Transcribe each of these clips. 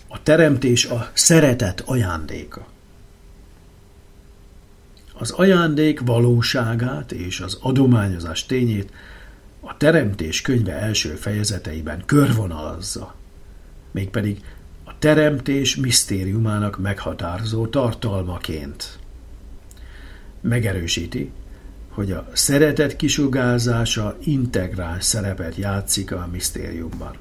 A teremtés a szeretet ajándéka. Az ajándék valóságát és az adományozás tényét a Teremtés könyve első fejezeteiben körvonalazza, mégpedig a teremtés misztériumának meghatározó tartalmaként. Megerősíti, hogy a szeretet kisugárzása integráns szerepet játszik a misztériumban.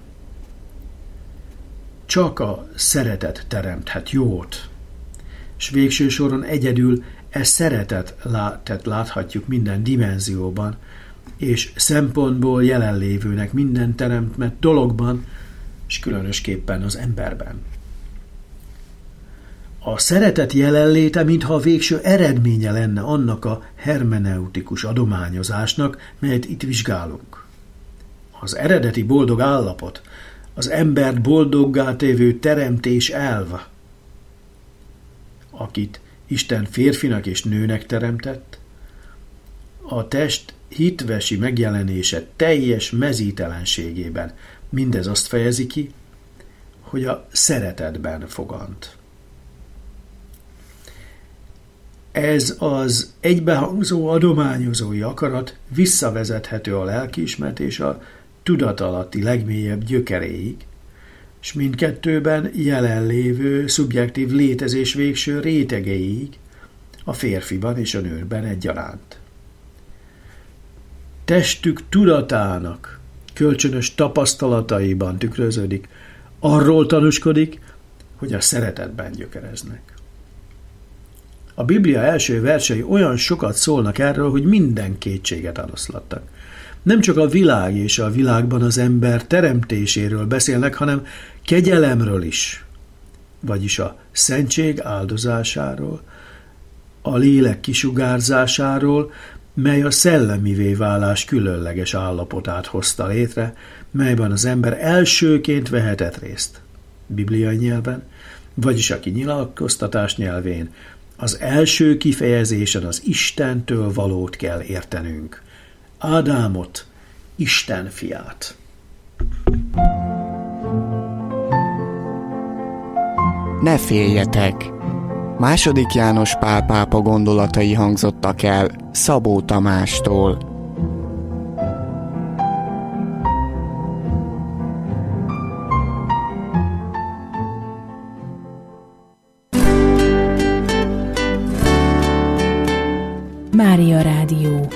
Csak a szeretet teremthet jót, és végső soron egyedül szeretetet láthatjuk minden dimenzióban, és szempontból jelenlévőnek minden teremtett dologban, és különösképpen az emberben. A szeretet jelenléte, mintha a végső eredménye lenne annak a hermeneutikus adományozásnak, melyet itt vizsgálunk. Az eredeti boldog állapot, az embert boldoggá tévő teremtés elv, akit Isten férfinak és nőnek teremtett, a test hitvesi megjelenése teljes mezítelenségében mindez azt fejezi ki, hogy a szeretetben fogant. Ez az egybehangzó adományozói akarat visszavezethető a lelkiismeret és a tudatalatti legmélyebb gyökeréig, és mindkettőben jelenlévő szubjektív létezés végső rétegeig, a férfiban és a nőben egyaránt. Testük tudatának kölcsönös tapasztalataiban tükröződik, arról tanúskodik, hogy a szeretetben gyökereznek. A Biblia első versei olyan sokat szólnak erről, hogy minden kétséget eloszlattak. Nem csak a világ és a világban az ember teremtéséről beszélnek, hanem kegyelemről is, vagyis a szentség áldozásáról, a lélek kisugárzásáról, mely a szellemivé válás különleges állapotát hozta létre, melyben az ember elsőként vehetett részt, bibliai nyelven, vagyis aki nyilatkoztatás nyelvén, az első kifejezésen az Istentől valót kell értenünk. Ádámot, Isten fiát. Ne féljetek! II. János Pál pápa gondolatai hangzottak el Szabó Tamástól. Mária Rádió.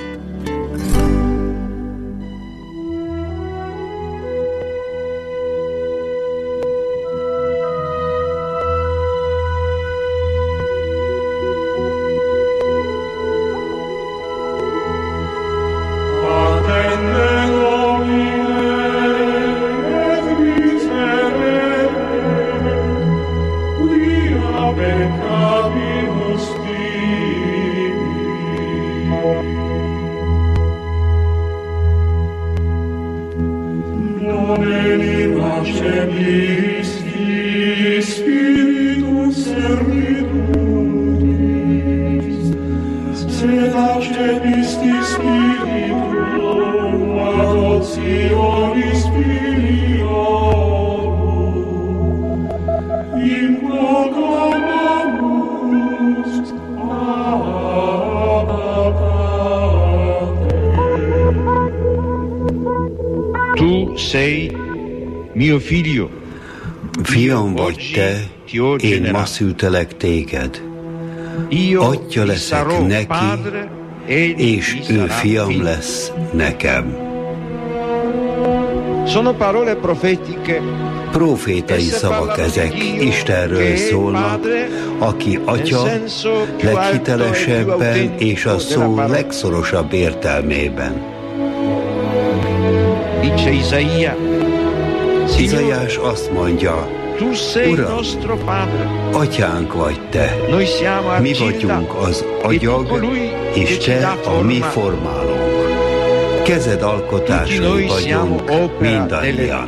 Tu sei mio figlio. Fiam vagy te, én ma szültelek téged. Atya leszek neki, és ő fiam lesz nekem. Sono parole profetiche. Profétai szavak ezek, Istenről szólnak, aki Atya leghitelesebben és a szó legszorosabb értelmében. Izaiás azt mondja, Uram, Atyánk vagy te, mi vagyunk az agyag, és te a mi formálónk. Kezed alkotásai vagyunk mindannyian.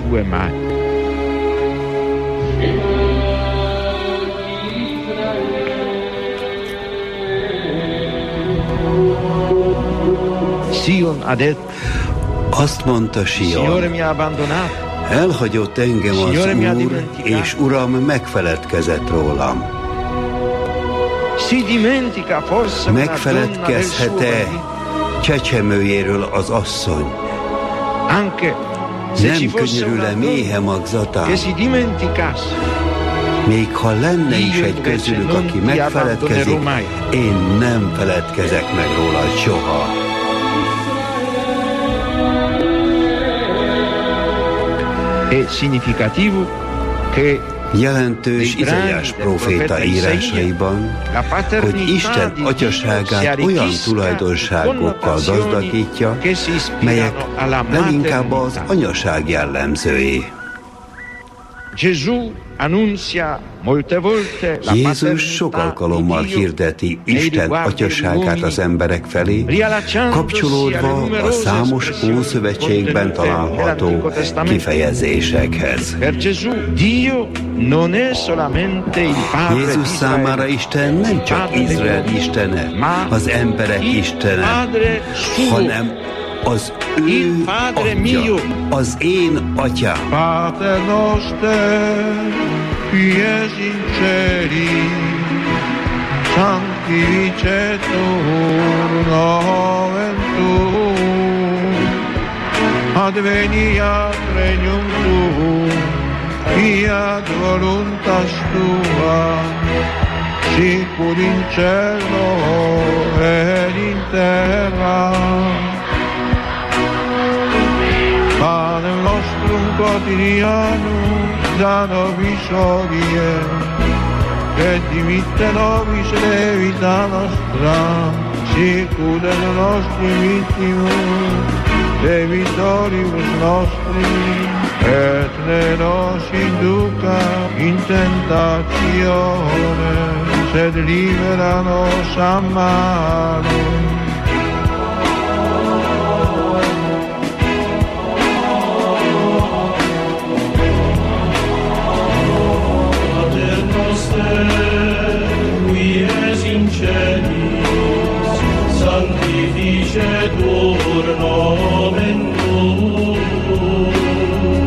Azt mondta Sion, Elhagyott engem az Úr, és Uram megfeledkezett rólam. Megfeledkezhet-e csecsemőjéről az asszony? Nem könyörül-e méhe magzatán? Még ha lenne is egy közülük, aki megfeledkezik, én nem feledkezek meg róla soha. Jelentős Izaiás próféta írásaiban, hogy Isten atyaságát olyan tulajdonságokkal gazdagítja, melyek leginkább az anyaság jellemzői. Jézus sok alkalommal hirdeti Isten atyaságát az emberek felé, kapcsolódva a számos Ószövetségben található kifejezésekhez. Jézus számára Isten nem csak Izrael istene, az emberek istene, hanem az ő atya, az én atyám. Pater noster, qui es in celi, sanctificetur nomen tuum, adveniat regnum tuum, fiat voluntas tua, sicur in cielo et in terra. Panem nostrum quotidianum da nobis hodie, et dimitte nobis debita nostra, sicur et nostrum vittimus debitoribus nostris, et ne nos induca in tentatione, sed libera nos a malo. Sanctificetur nomen tuum,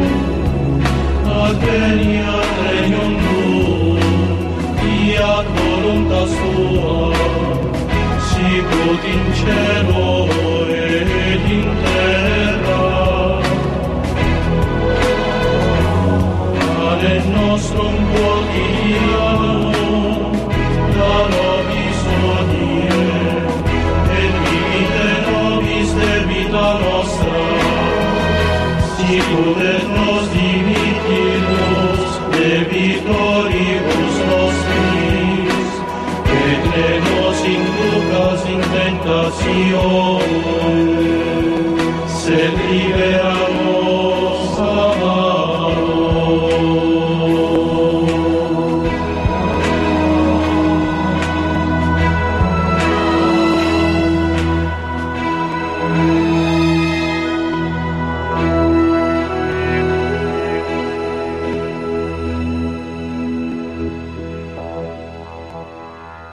adveniat regnum tuum, fiat voluntas tua, sicut in cielo et in terra. Panem nostrum quotidianum da nobis hodie, debita nostra, sicur et nos dimittimus debitoribus nostris, et ne nos inducas in tentatione,